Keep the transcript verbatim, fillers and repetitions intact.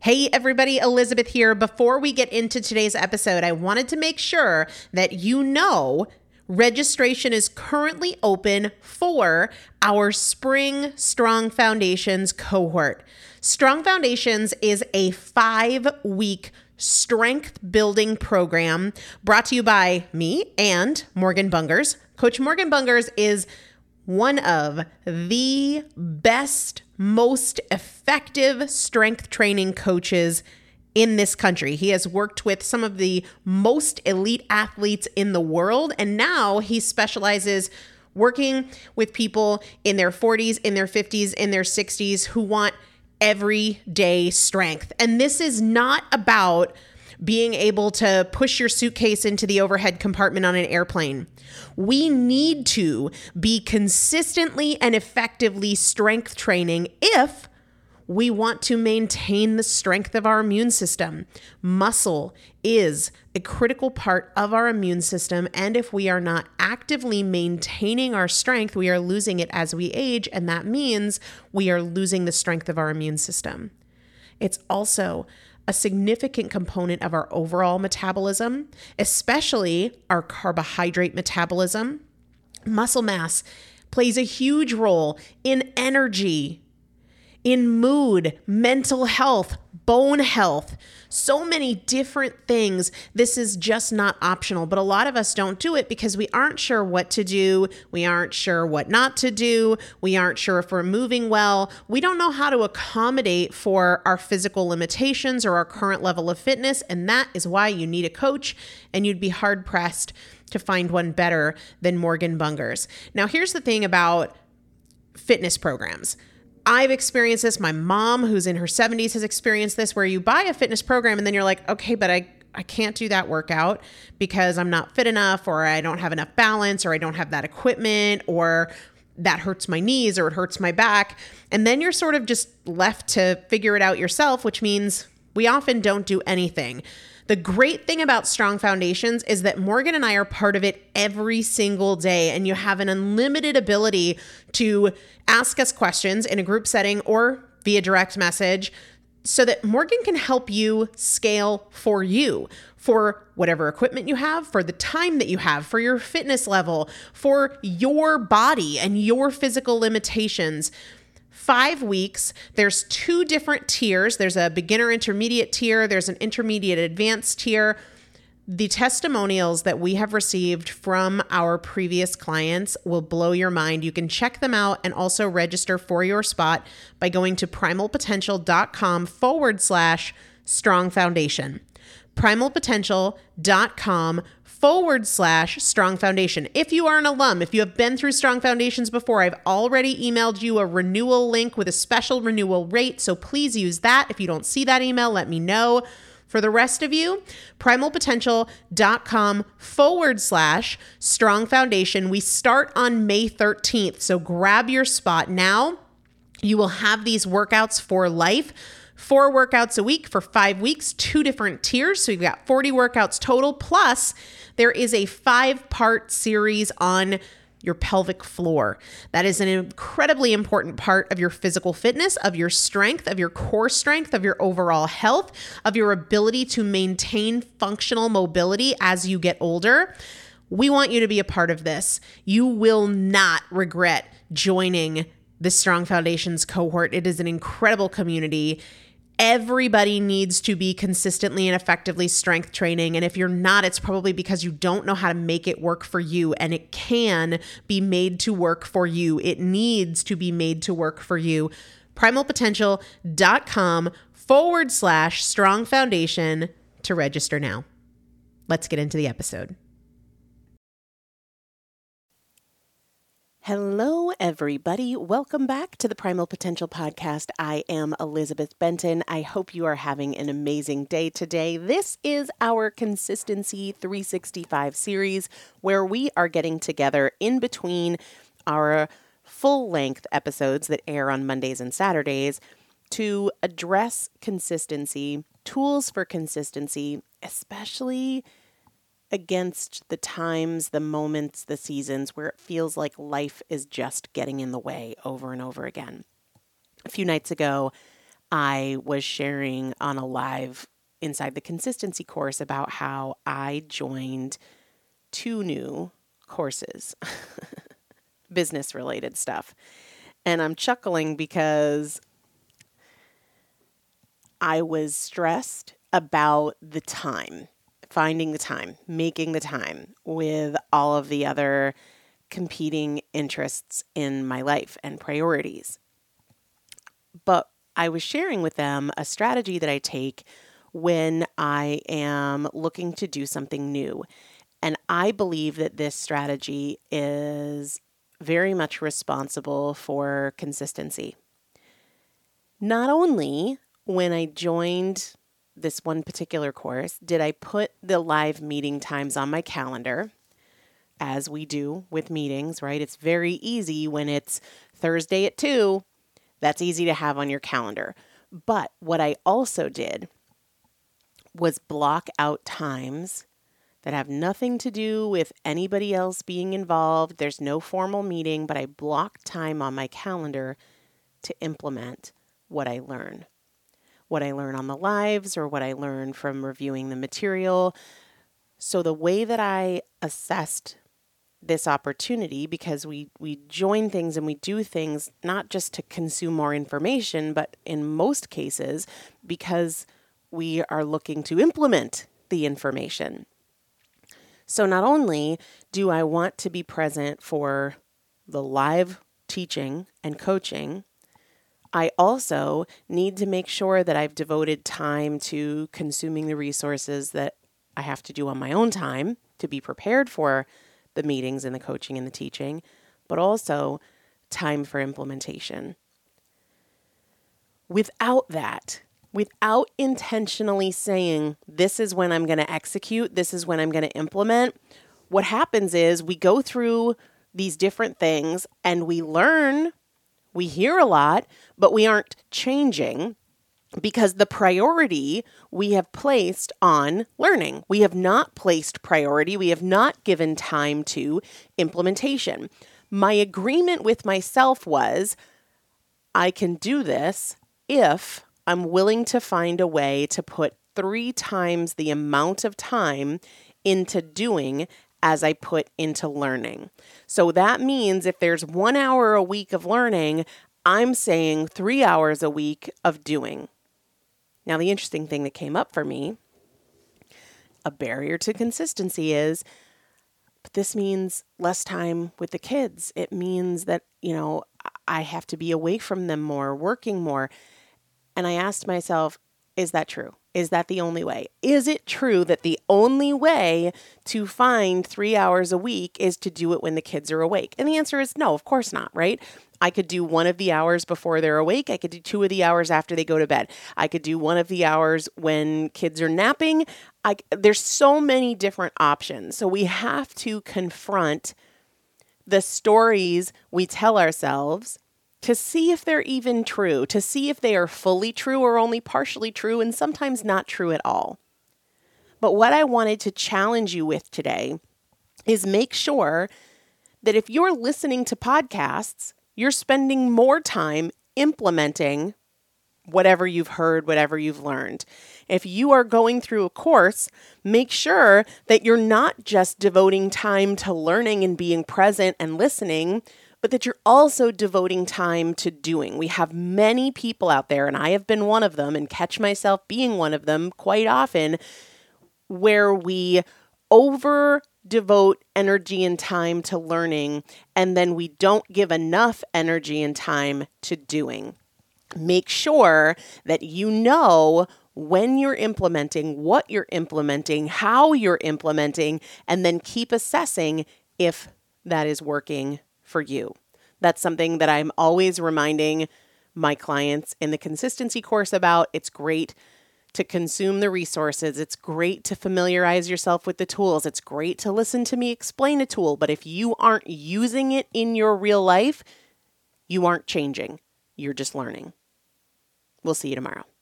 Hey everybody, Elizabeth here. Before we get into today's episode, I wanted to make sure that you know registration is currently open for our Spring Strong Foundations cohort. Strong Foundations is a five-week strength building program brought to you by me and Morgan Bungers. Coach Morgan Bungers is one of the best, most effective strength training coaches in this country. He has worked with some of the most elite athletes in the world, and now he specializes working with people in their forties, in their fifties, in their sixties who want everyday strength. And this is not about being able to push your suitcase into the overhead compartment on an airplane. We need to be consistently and effectively strength training if we want to maintain the strength of our immune system. Muscle is a critical part of our immune system, and if we are not actively maintaining our strength, we are losing it as we age, and that means we are losing the strength of our immune system. It's also a significant component of our overall metabolism, especially our carbohydrate metabolism. Muscle mass plays a huge role in energy, in mood, mental health, bone health, so many different things. This is just not optional, but a lot of us don't do it because we aren't sure what to do. We aren't sure what not to do. We aren't sure if we're moving well. We don't know how to accommodate for our physical limitations or our current level of fitness, and that is why you need a coach, and you'd be hard-pressed to find one better than Morgan Bungers. Now, here's the thing about fitness programs. I've experienced this. My mom, who's in her seventies, has experienced this, where you buy a fitness program and then you're like, okay, but I, I can't do that workout because I'm not fit enough, or I don't have enough balance, or I don't have that equipment, or that hurts my knees, or it hurts my back. And then you're sort of just left to figure it out yourself, which means we often don't do anything. The great thing about Strong Foundations is that Morgan and I are part of it every single day, and you have an unlimited ability to ask us questions in a group setting or via direct message so that Morgan can help you scale for you, for whatever equipment you have, for the time that you have, for your fitness level, for your body and your physical limitations. Five weeks, there's two different tiers. There's a beginner intermediate tier. There's an intermediate advanced tier. The testimonials that we have received from our previous clients will blow your mind. You can check them out and also register for your spot by going to primalpotential.com forward slash strong foundation. primalpotential.com forward slash strong foundation. If you are an alum, if you have been through Strong Foundations before, I've already emailed you a renewal link with a special renewal rate. So please use that. If you don't see that email, let me know. For the rest of you, primalpotential.com forward slash strong foundation. We start on May thirteenth. So grab your spot now. You will have these workouts for life. Four workouts a week for five weeks, two different tiers. So you've got forty workouts total. Plus, there is a five-part series on your pelvic floor. That is an incredibly important part of your physical fitness, of your strength, of your core strength, of your overall health, of your ability to maintain functional mobility as you get older. We want you to be a part of this. You will not regret joining the Strong Foundations cohort. It is an incredible community. Everybody needs to be consistently and effectively strength training. And if you're not, it's probably because you don't know how to make it work for you. And it can be made to work for you. It needs to be made to work for you. primalpotential.com forward slash strong foundation to register now. Let's get into the episode. Hello, everybody. Welcome back to the Primal Potential Podcast. I am Elizabeth Benton. I hope you are having an amazing day today. This is our Consistency three sixty-five series where we are getting together in between our full-length episodes that air on Mondays and Saturdays to address consistency, tools for consistency, especially against the times, the moments, the seasons where it feels like life is just getting in the way over and over again. A few nights ago, I was sharing on a live inside the consistency course about how I joined two new courses, business related stuff. And I'm chuckling because I was stressed about the time, finding the time, making the time with all of the other competing interests in my life and priorities. But I was sharing with them a strategy that I take when I am looking to do something new. And I believe that this strategy is very much responsible for consistency. Not only when I joined this one particular course did I put the live meeting times on my calendar, as we do with meetings, right? It's very easy when it's Thursday at two. That's easy to have on your calendar. But what I also did was block out times that have nothing to do with anybody else being involved. There's no formal meeting, but I blocked time on my calendar to implement what I learn. What I learn on the lives or what I learn from reviewing the material. So the way that I assessed this opportunity, because we, we join things and we do things not just to consume more information, but in most cases, because we are looking to implement the information. So not only do I want to be present for the live teaching and coaching, I also need to make sure that I've devoted time to consuming the resources that I have to do on my own time to be prepared for the meetings and the coaching and the teaching, but also time for implementation. Without that, without intentionally saying, this is when I'm going to execute, this is when I'm going to implement, what happens is we go through these different things and we learn, we hear a lot, but we aren't changing because the priority we have placed on learning. We have not placed priority. We have not given time to implementation. My agreement with myself was, I can do this if I'm willing to find a way to put three times the amount of time into doing as I put into learning. So that means if there's one hour a week of learning, I'm saying three hours a week of doing. Now, the interesting thing that came up for me, a barrier to consistency is, but this means less time with the kids. It means that, you know, I have to be away from them more, working more. And I asked myself, is that true? Is that the only way? Is it true that the only way to find three hours a week is to do it when the kids are awake? And the answer is no, of course not, right? I could do one of the hours before they're awake. I could do two of the hours after they go to bed. I could do one of the hours when kids are napping. I, there's so many different options. So we have to confront the stories we tell ourselves to see if they're even true, to see if they are fully true or only partially true, and sometimes not true at all. But what I wanted to challenge you with today is make sure that if you're listening to podcasts, you're spending more time implementing whatever you've heard, whatever you've learned. If you are going through a course, make sure that you're not just devoting time to learning and being present and listening, but that you're also devoting time to doing. We have many people out there, and I have been one of them and catch myself being one of them quite often, where we over devote energy and time to learning, and then we don't give enough energy and time to doing. Make sure that you know when you're implementing, what you're implementing, how you're implementing, and then keep assessing if that is working for you. That's something that I'm always reminding my clients in the consistency course about. It's great to consume the resources. It's great to familiarize yourself with the tools. It's great to listen to me explain a tool. But if you aren't using it in your real life, you aren't changing. You're just learning. We'll see you tomorrow.